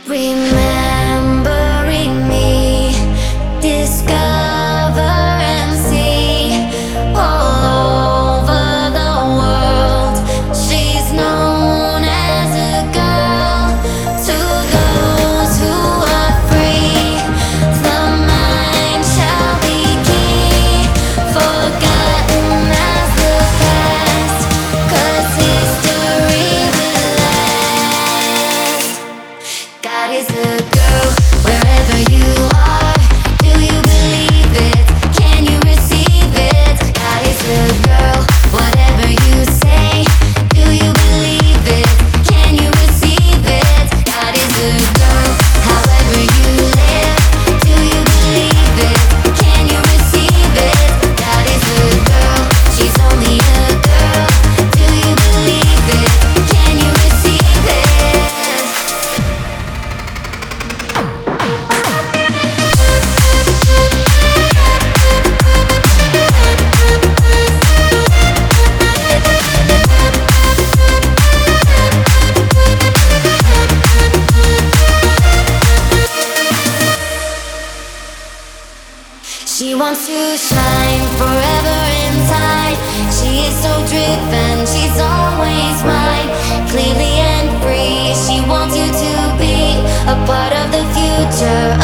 Remembering me, discover and see all over the world. She's known as a girl to those who are free. The mind shall be key, forgotten as the past, 'cause history will last. God is a girl, wherever you are. Do you believe it? Can you receive it? God is a girl, whatever you say. Do you believe it? Can you receive it? God is a girl, however you live. Do you believe it? Can you receive it? God is a girl, she's only a girl. Do you believe it? Can you receive it? She wants to shine forever inside. She is so driven, she's always mine. Clearly and free, she wants you to be a part of the future.